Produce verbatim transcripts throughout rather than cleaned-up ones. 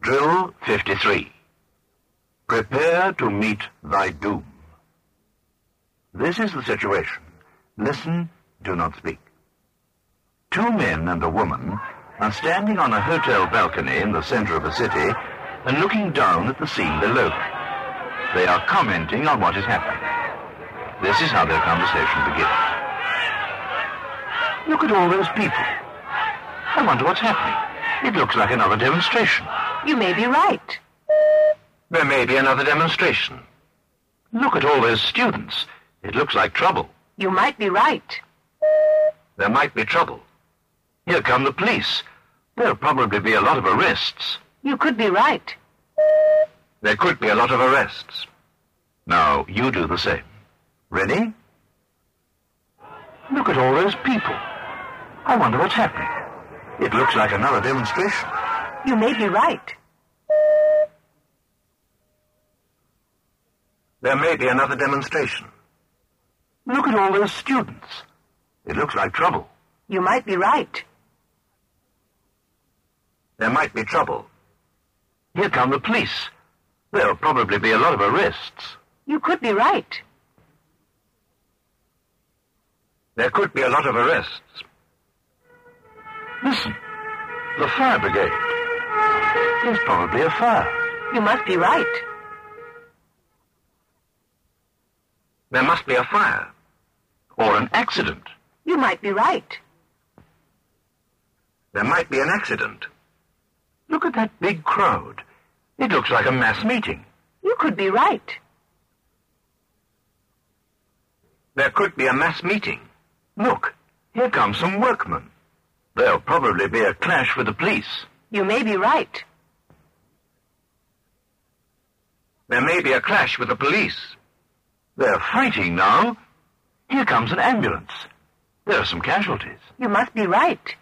Drill fifty-three. Prepare to meet thy doom. This is the situation. Listen, do not speak. Two men and a woman are standing on a hotel balcony in the center of a city and looking down at the scene below them. They are commenting on what is happening. This is how their conversation begins. Look at all those people. I wonder what's happening. It looks like another demonstration. You may be right. There may be another demonstration. Look at all those students. It looks like trouble. You might be right. There might be trouble. Here come the police. There'll probably be a lot of arrests. You could be right. There could be a lot of arrests. Now, you do the same. Ready? Look at all those people. I wonder what's happening. It looks like another demonstration. You may be right. There may be another demonstration. Look at all those students. It looks like trouble. You might be right. There might be trouble. Here come the police. There'll probably be a lot of arrests. You could be right. There could be a lot of arrests. Listen, the fire brigade. There's probably a fire. You must be right. There must be a fire. Or an accident. You might be right. There might be an accident. Look at that big crowd. It looks like a mass meeting. You could be right. There could be a mass meeting. Look, here come some workmen. There'll probably be a clash with the police. You may be right. There may be a clash with the police. They're fighting now. Here comes an ambulance. There are some casualties. You must be right.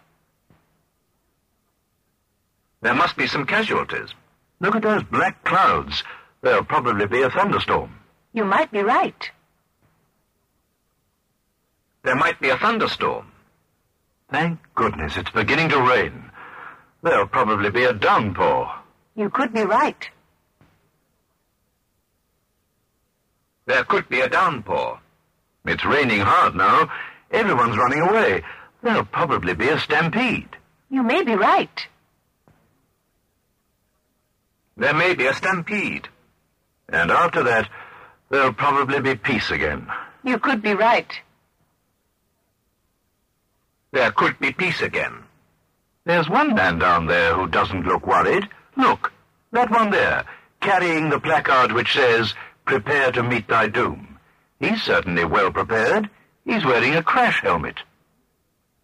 There must be some casualties. Look at those black clouds. There'll probably be a thunderstorm. You might be right. There might be a thunderstorm. Thank goodness it's beginning to rain. There'll probably be a downpour. You could be right. There could be a downpour. It's raining hard now. Everyone's running away. There'll probably be a stampede. You may be right. There may be a stampede. And after that, there'll probably be peace again. You could be right. There could be peace again. There's one man down there who doesn't look worried. Look, that one there, carrying the placard which says, "Prepare to meet thy doom." He's certainly well prepared. He's wearing a crash helmet.